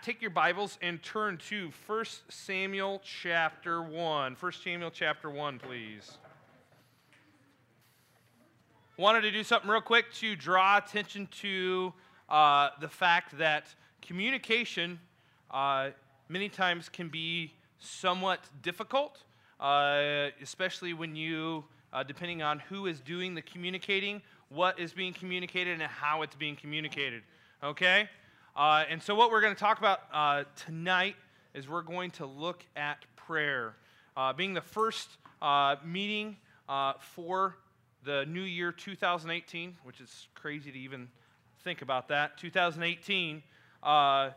take your Bibles and turn to 1 Samuel chapter 1. 1 Samuel chapter 1, please. Wanted to do something real quick to draw attention to the fact that communication many times can be somewhat difficult, especially when you, depending on who is doing the communicating, what is being communicated, and how it's being communicated. Okay? And so what we're going to talk about tonight is we're going to look at prayer. Being the first meeting for the new year 2018, which is crazy to even think about that. 2018, the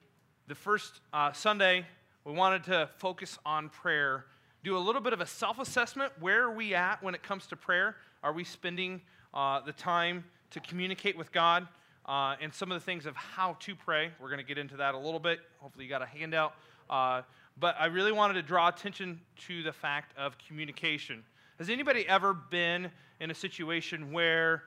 first Sunday, we wanted to focus on prayer, do a little bit of a self-assessment. Where are we at when it comes to prayer? Are we spending the time to communicate with God? And some of the things of how to pray. We're going to get into that a little bit. Hopefully you got a handout. But I really wanted to draw attention to the fact of communication. Has anybody ever been in a situation where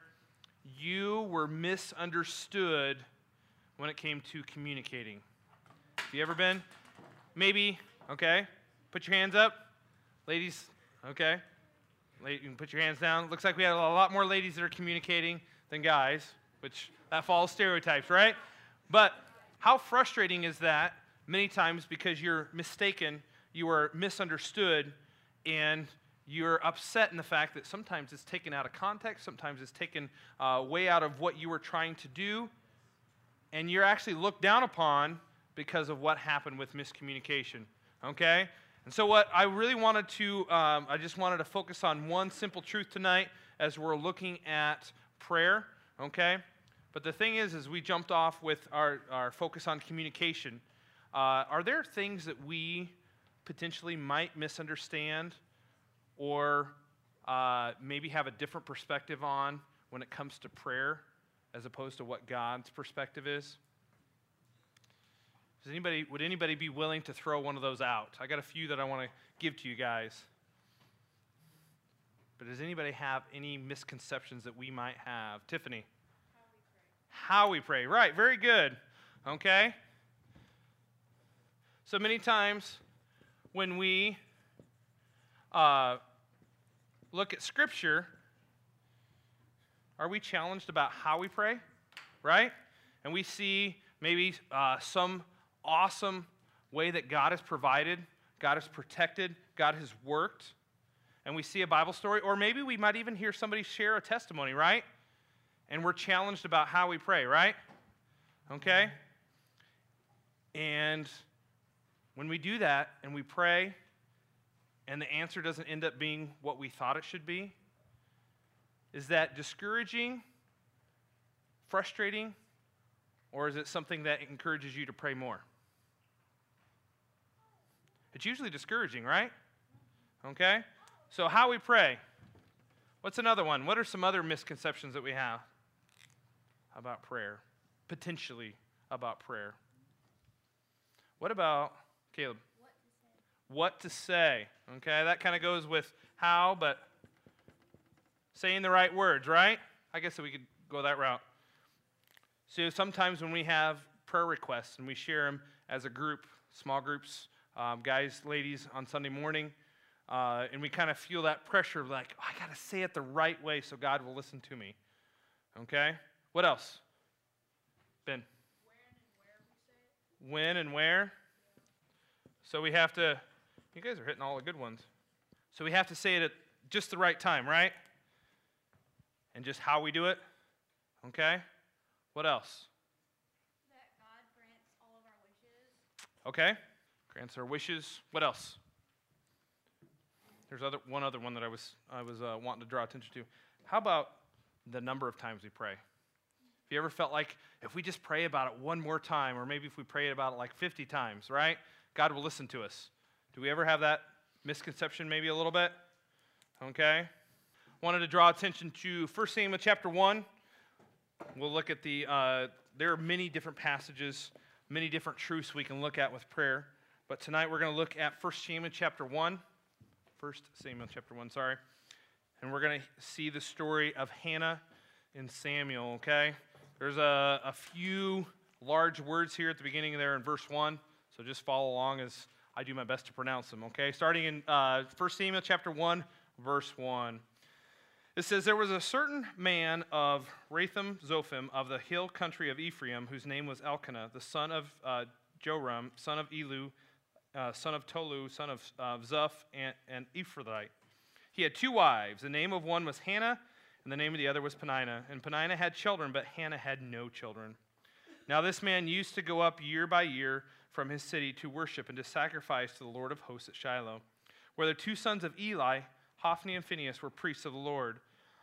you were misunderstood when it came to communicating? Have you ever been? Maybe. Okay. Put your hands up. Ladies. Okay. You can put your hands down. Looks like we had a lot more ladies that are communicating than guys, which that follows stereotypes, right? But how frustrating is that many times because you're mistaken, you are misunderstood, and you're upset in the fact that sometimes it's taken out of context, sometimes it's taken way out of what you were trying to do, and you're actually looked down upon because of what happened with miscommunication, okay? And so what I really wanted to, I just wanted to focus on one simple truth tonight as we're looking at prayer, okay? But the thing is we jumped off with our focus on communication. Are there things that we potentially might misunderstand or maybe have a different perspective on when it comes to prayer as opposed to what God's perspective is? Would anybody be willing to throw one of those out? I got a few that I want to give to you guys. But does anybody have any misconceptions that we might have? Tiffany? How we pray. Right, very good. Okay? So many times when we look at Scripture, are we challenged about how we pray? Right? And we see maybe some awesome way that God has provided, God has protected, God has worked, and we see a Bible story, or maybe we might even hear somebody share a testimony, right? And we're challenged about how we pray, right? Okay? And when we do that and we pray and the answer doesn't end up being what we thought it should be, is that discouraging, frustrating, or is it something that encourages you to pray more? It's usually discouraging, right? Okay? So how we pray. What's another one? What are some other misconceptions that we have about prayer? Potentially about prayer. What about, Caleb? What to say. Okay, that kind of goes with how, but saying the right words, right? I guess that we could go that route. So sometimes when we have prayer requests and we share them as a group, small groups, guys, ladies, on Sunday morning, and we kind of feel that pressure of like, oh, I got to say it the right way so God will listen to me. Okay? What else? Ben? When and where? So we have to, you guys are hitting all the good ones. So we have to say it at just the right time, right? And just how we do it. Okay? What else? That God grants all of our wishes. Okay. Grants our wishes. What else? There's one other one that I was wanting to draw attention to. How about the number of times we pray? Have you ever felt like if we just pray about it one more time, or maybe if we pray about it like 50 times, right? God will listen to us. Do we ever have that misconception maybe a little bit? Okay. Wanted to draw attention to 1 Samuel chapter 1. We'll look at there are many different passages, many different truths we can look at with prayer. But tonight we're going to look at 1 Samuel chapter 1. 1 Samuel chapter 1, sorry. And we're going to see the story of Hannah and Samuel, okay? There's a few large words here at the beginning there in verse 1, so just follow along as I do my best to pronounce them, okay? Starting in 1 Samuel chapter 1, verse 1. It says, "There was a certain man of Ratham Zophim of the hill country of Ephraim, whose name was Elkanah, the son of Joram, son of Elu, son of Tolu, son of Zuph, and Ephrathite. He had 2 wives. The name of one was Hannah, and the name of the other was Peninnah. And Peninnah had children, but Hannah had no children. Now this man used to go up year by year from his city to worship and to sacrifice to the Lord of hosts at Shiloh, where the 2 sons of Eli, Hophni and Phinehas, were priests of the Lord.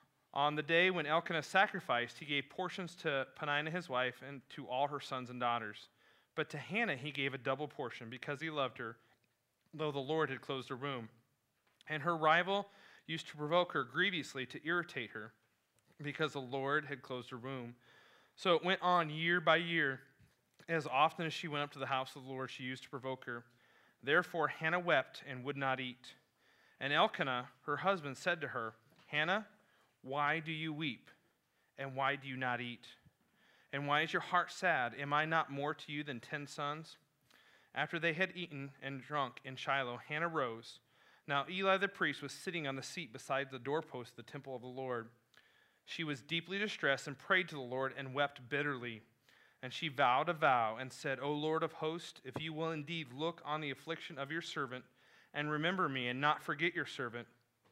On the day when Elkanah sacrificed, he gave portions to Peninnah his wife and to all her sons and daughters. But to Hannah he gave a double portion, because he loved her, though the Lord had closed her womb. And her rival used to provoke her grievously to irritate her, because the Lord had closed her womb. So it went on year by year. As often as she went up to the house of the Lord, she used to provoke her. Therefore Hannah wept and would not eat. And Elkanah, her husband, said to her, Hannah, why do you weep? And why do you not eat? And why is your heart sad? Am I not more to you than 10 sons? After they had eaten and drunk in Shiloh, Hannah rose. Now Eli the priest was sitting on the seat beside the doorpost of the temple of the Lord. She was deeply distressed and prayed to the Lord and wept bitterly. And she vowed a vow and said, O Lord of hosts, if you will indeed look on the affliction of your servant and remember me and not forget your servant,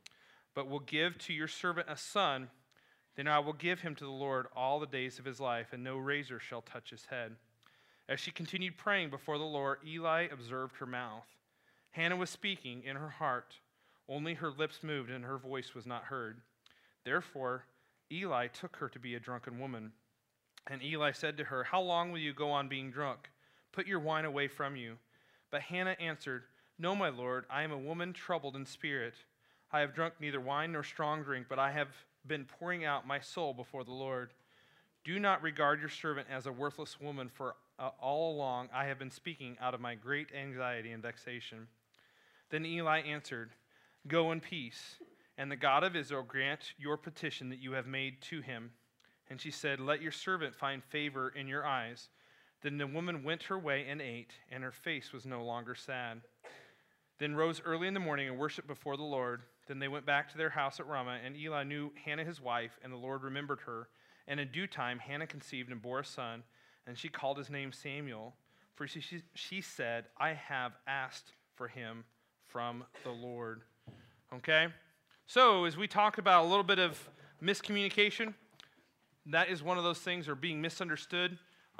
but will give to your servant a son, then I will give him to the Lord all the days of his life, and no razor shall touch his head. As she continued praying before the Lord, Eli observed her mouth. Hannah was speaking in her heart. Only her lips moved, and her voice was not heard. Therefore, Eli took her to be a drunken woman. And Eli said to her, How long will you go on being drunk? Put your wine away from you. But Hannah answered, No, my Lord, I am a woman troubled in spirit. I have drunk neither wine nor strong drink, but I have been pouring out my soul before the Lord. Do not regard your servant as a worthless woman, for all along I have been speaking out of my great anxiety and vexation. Then Eli answered, Go in peace, and the God of Israel grant your petition that you have made to him. And she said, Let your servant find favor in your eyes. Then the woman went her way and ate, and her face was no longer sad. Then rose early in the morning and worshipped before the Lord. Then they went back to their house at Ramah, and Eli knew Hannah his wife, and the Lord remembered her. And in due time Hannah conceived and bore a son, and she called his name Samuel, for she said, I have asked for him from the Lord. Okay? So, as we talked about a little bit of miscommunication, that is one of those things, or being misunderstood,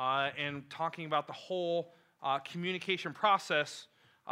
and talking about the whole communication process.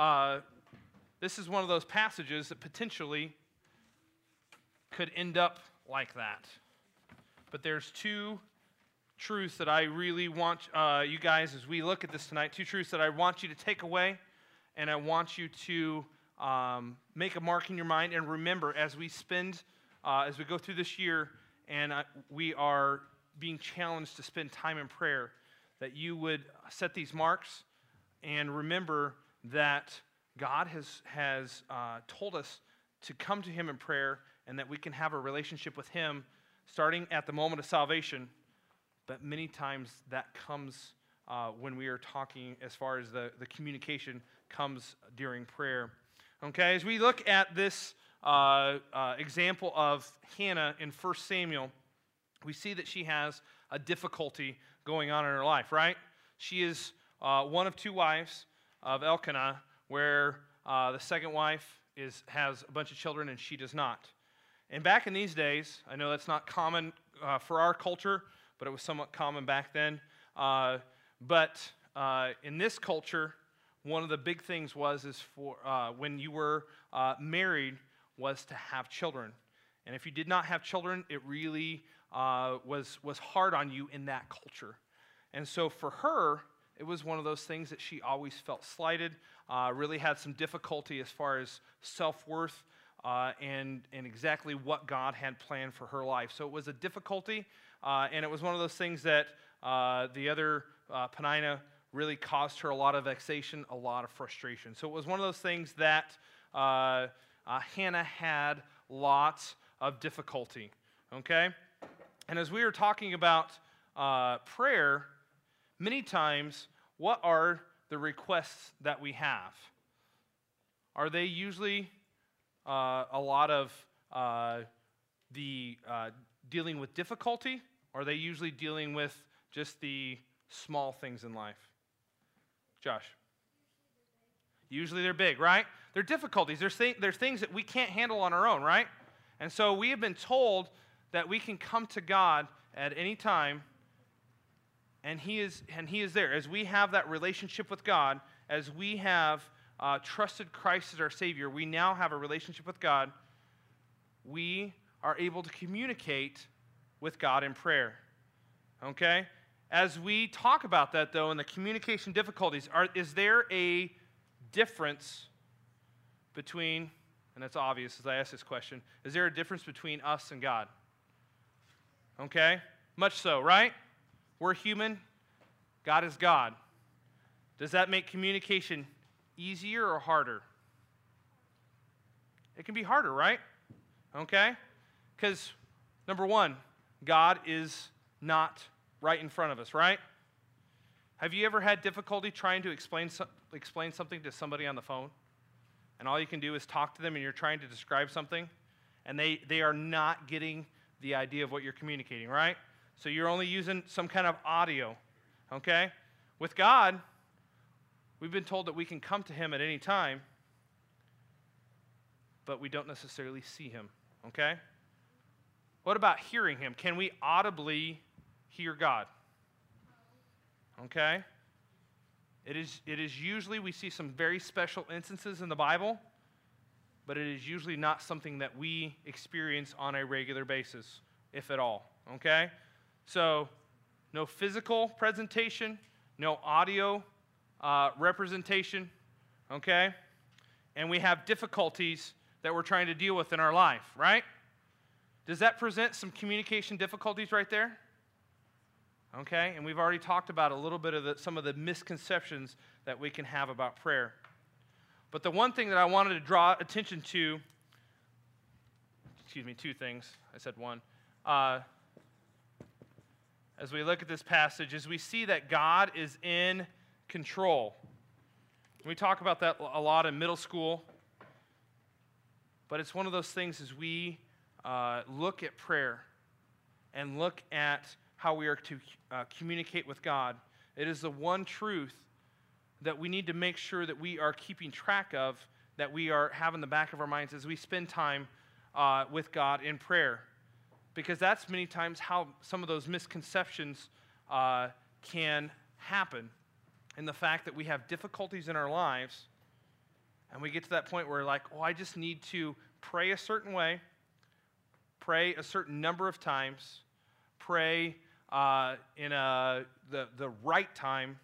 This is one of those passages that potentially could end up like that. But there's 2 truths that I really want you guys, as we look at this tonight, 2 truths that I want you to take away, and I want you to make a mark in your mind and remember as we go through this year, and we are being challenged to spend time in prayer, that you would set these marks and remember that God has told us to come to him in prayer, and that we can have a relationship with him starting at the moment of salvation. But many times that comes when we are talking, as far as the communication comes during prayer. Okay, as we look at this example of Hannah in 1 Samuel, we see that she has a difficulty going on in her life, right? She is one of 2 wives of Elkanah, where the second wife has a bunch of children and she does not. And back in these days, I know that's not common for our culture, but it was somewhat common back then. But in this culture, one of the big things for when you were married was to have children. And if you did not have children, it really was hard on you in that culture. And so for her, it was one of those things that she always felt slighted, really had some difficulty as far as self-worth and exactly what God had planned for her life. So it was a difficulty, and it was one of those things that the other Peninnah really caused her a lot of vexation, a lot of frustration. So it was one of those things that Hannah had lots of difficulty, okay? And as we were talking about prayer, many times, what are the requests that we have? Are they usually a lot of dealing with difficulty? Or are they usually dealing with just the small things in life? Josh? Usually they're big, right? They're difficulties. There's things that we can't handle on our own, right? And so we have been told that we can come to God at any time, and He is there. As we have that relationship with God, as we have trusted Christ as our Savior, we now have a relationship with God. We are able to communicate with God in prayer. Okay? As we talk about that, though, in the communication difficulties, is there a difference between, and it's obvious as I ask this question, is there a difference between us and God? Okay? Much so, right? We're human. God is God. Does that make communication easier or harder? It can be harder, right? Okay? Because, number one, God is not right in front of us, right? Have you ever had difficulty trying to explain something to somebody on the phone? And all you can do is talk to them and you're trying to describe something, and they are not getting the idea of what you're communicating, right? So you're only using some kind of audio, okay? With God, we've been told that we can come to Him at any time, but we don't necessarily see Him, okay? What about hearing Him? Can we audibly hear God? Okay? It is usually, we see some very special instances in the Bible, but it is usually not something that we experience on a regular basis, if at all, okay? So, no physical presentation, no audio representation, okay? And we have difficulties that we're trying to deal with in our life, right? Does that present some communication difficulties right there? Okay, and we've already talked about a little bit of some of the misconceptions that we can have about prayer. But the one thing that I wanted to draw attention to, two things, I said one. As we look at this passage, is we see that God is in control. We talk about that a lot in middle school, but it's one of those things as we look at prayer and look at how we are to communicate with God. It is the one truth that we need to make sure that we are keeping track of, that we are having in the back of our minds as we spend time with God in prayer. Because that's many times how some of those misconceptions can happen, in the fact that we have difficulties in our lives, and we get to that point where we're like, oh, I just need to pray a certain way, pray a certain number of times, pray in the right time,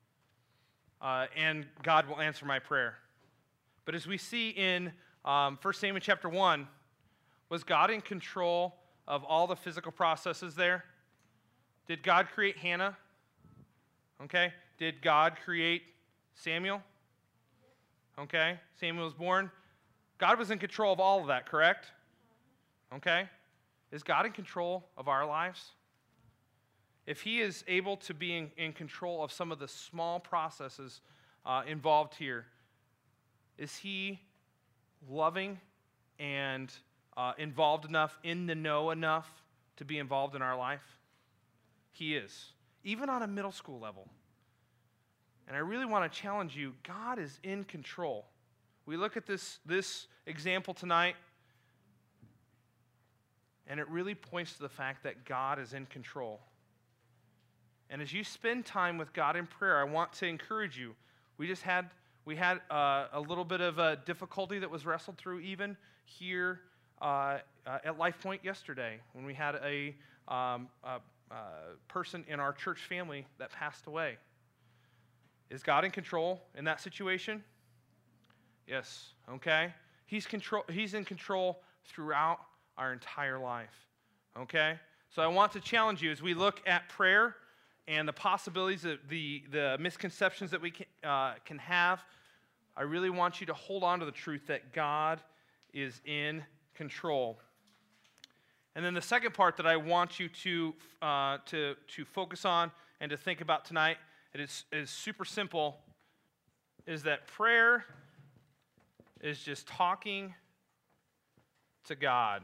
and God will answer my prayer. But as we see in 1 Samuel chapter 1, was God in control of all the physical processes there? Did God create Hannah? Okay. Did God create Samuel? Okay. Samuel was born. God was in control of all of that, correct? Okay. Is God in control of our lives? If He is able to be in control of some of the small processes involved here, is He loving and involved enough, in the know enough to be involved in our life? He is, even on a middle school level. And I really want to challenge you, God is in control. We look at this example tonight, and it really points to the fact that God is in control. And as you spend time with God in prayer, I want to encourage you. We had a little bit of a difficulty that was wrestled through even here at Life Point yesterday, when we had a person in our church family that passed away. Is God in control in that situation? Yes. Okay. He's in control throughout our entire life. Okay. So I want to challenge you as we look at prayer and the possibilities of the misconceptions that we can have. I really want you to hold on to the truth that God is in control. And then the second part that I want you to focus on and to think about tonight It is super simple, is that prayer is just talking to God.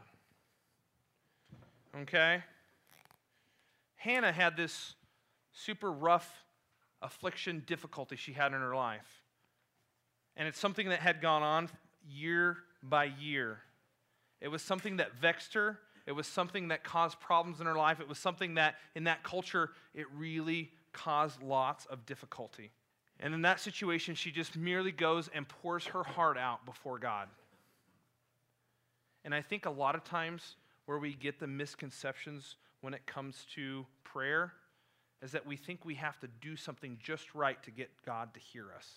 Okay? Hannah had this super rough affliction, difficulty she had in her life. And it's something that had gone on year by year. It was something that vexed her. It was something that caused problems in her life. It was something that, in that culture, it really caused lots of difficulty. And in that situation, she just merely goes and pours her heart out before God. And I think a lot of times where we get the misconceptions when it comes to prayer is that we think we have to do something just right to get God to hear us.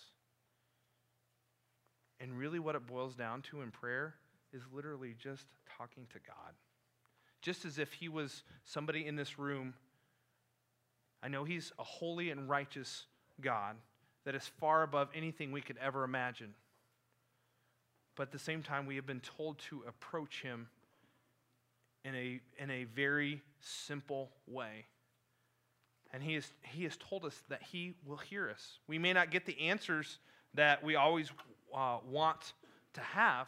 And really what it boils down to in prayer is literally just talking to God. Just as if he was somebody in this room. I know he's a holy and righteous God that is far above anything we could ever imagine. But at the same time, we have been told to approach him in a very simple way. And he has told us that he will hear us. We may not get the answers that we always want to have,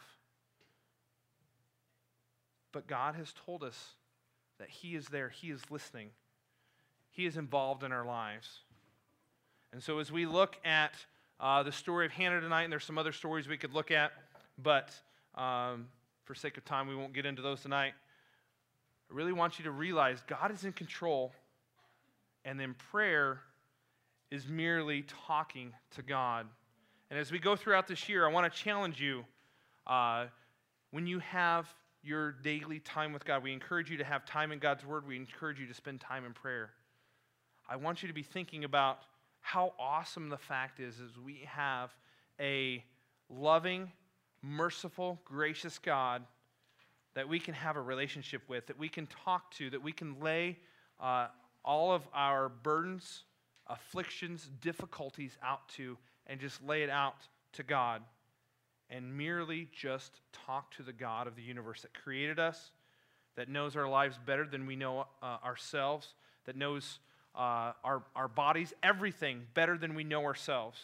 but God has told us that he is there, he is listening, he is involved in our lives. And so as we look at the story of Hannah tonight, and there's some other stories we could look at, but for sake of time, we won't get into those tonight. I really want you to realize God is in control, and then prayer is merely talking to God. And as we go throughout this year, I want to challenge you, when you have your daily time with God, we encourage you to have time in God's Word. We encourage you to spend time in prayer. I want you to be thinking about how awesome the fact is we have a loving, merciful, gracious God that we can have a relationship with, that we can talk to, that we can lay all of our burdens, afflictions, difficulties out to, and just lay it out to God. And merely just talk to the God of the universe that created us, that knows our lives better than we know ourselves, that knows our bodies, everything better than we know ourselves.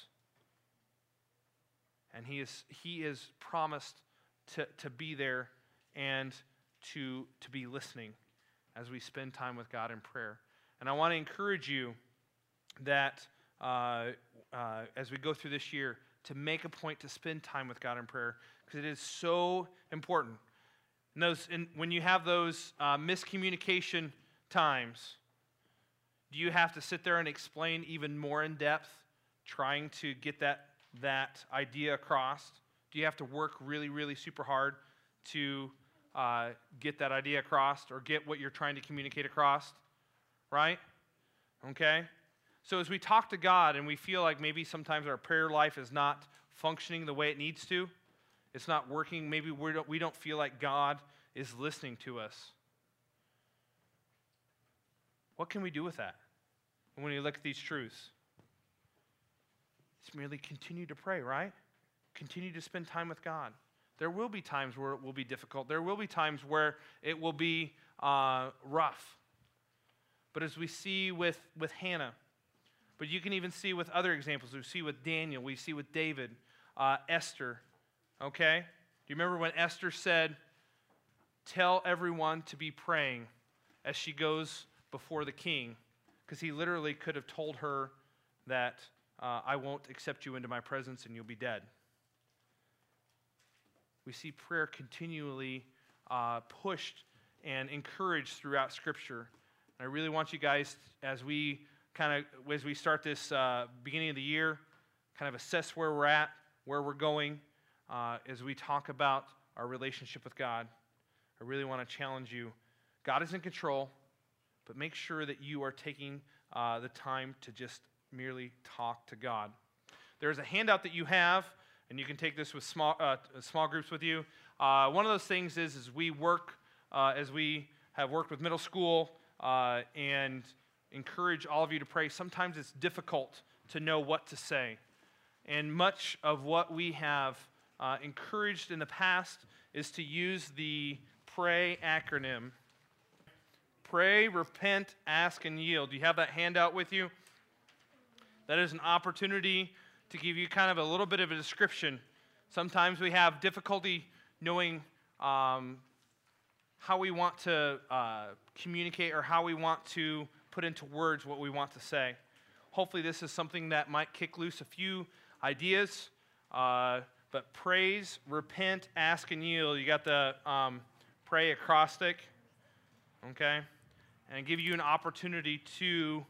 And he is promised to be there and to be listening as we spend time with God in prayer. And I want to encourage you that as we go through this year, to make a point to spend time with God in prayer, because it is so important. And when you have those miscommunication times, do you have to sit there and explain even more in depth, trying to get that idea across? Do you have to work really, really super hard to get that idea across or get what you're trying to communicate across? Right? Okay? So as we talk to God and we feel like maybe sometimes our prayer life is not functioning the way it needs to, it's not working, maybe we don't feel like God is listening to us. What can we do with that when we look at these truths? It's merely continue to pray, right? Continue to spend time with God. There will be times where it will be difficult. There will be times where it will be rough. But as we see with Hannah, but you can even see with other examples. We see with Daniel. We see with David, Esther. Okay? Do you remember when Esther said, tell everyone to be praying as she goes before the king? Because he literally could have told her that I won't accept you into my presence and you'll be dead. We see prayer continually pushed and encouraged throughout Scripture. And I really want you guys, as we start this beginning of the year, kind of assess where we're at, where we're going, as we talk about our relationship with God. I really want to challenge you. God is in control, but make sure that you are taking the time to just merely talk to God. There's a handout that you have, and you can take this with small groups with you. One of those things is we work, as we have worked with middle school, and encourage all of you to pray. Sometimes it's difficult to know what to say. And much of what we have encouraged in the past is to use the PRAY acronym. Pray, repent, ask, and yield. Do you have that handout with you? That is an opportunity to give you kind of a little bit of a description. Sometimes we have difficulty knowing how we want to communicate or how we want to put into words what we want to say. Hopefully this is something that might kick loose a few ideas, but praise, repent, ask, and yield. You got the pray acrostic, okay? And give you an opportunity to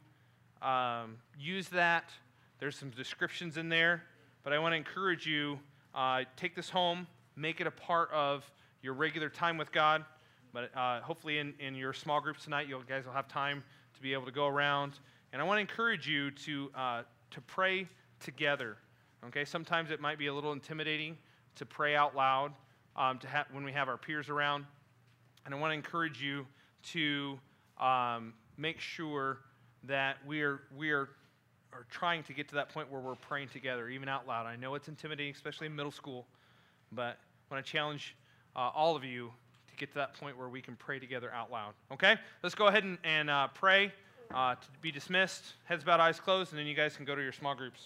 use that. There's some descriptions in there, but I want to encourage you, take this home, make it a part of your regular time with God. But hopefully in your small groups tonight, you guys will have time to be able to go around. And I want to encourage you to pray together. Okay, sometimes it might be a little intimidating to pray out loud when we have our peers around. And I want to encourage you to make sure that we are trying to get to that point where we're praying together, even out loud. I know it's intimidating, especially in middle school, but I want to challenge all of you to get to that point where we can pray together out loud. Okay? Let's go ahead and pray to be dismissed. Heads bowed, eyes closed, and then you guys can go to your small groups.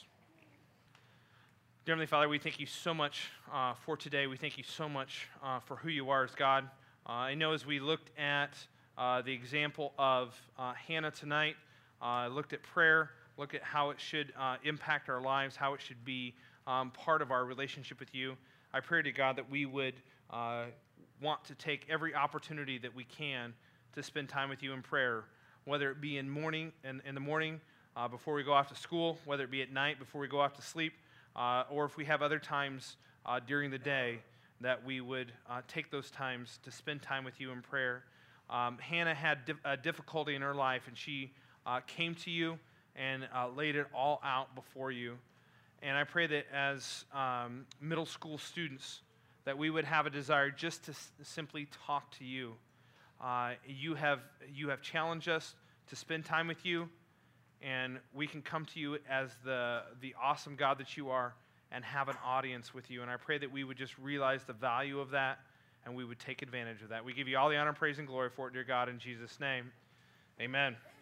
Dear Heavenly Father, we thank you so much for today. We thank you so much for who you are as God. I know as we looked at the example of Hannah tonight, looked at prayer, looked at how it should impact our lives, how it should be part of our relationship with you. I pray to God that we would want to take every opportunity that we can to spend time with you in prayer, whether it be in the morning before we go off to school, whether it be at night before we go off to sleep, or if we have other times during the day, that we would take those times to spend time with you in prayer. Hannah had a difficulty in her life, and she came to you and laid it all out before you. And I pray that as middle school students, that we would have a desire just to simply talk to you. You have challenged us to spend time with you, and we can come to you as the awesome God that you are and have an audience with you. And I pray that we would just realize the value of that, and we would take advantage of that. We give you all the honor, praise, and glory for it, dear God, in Jesus' name. Amen.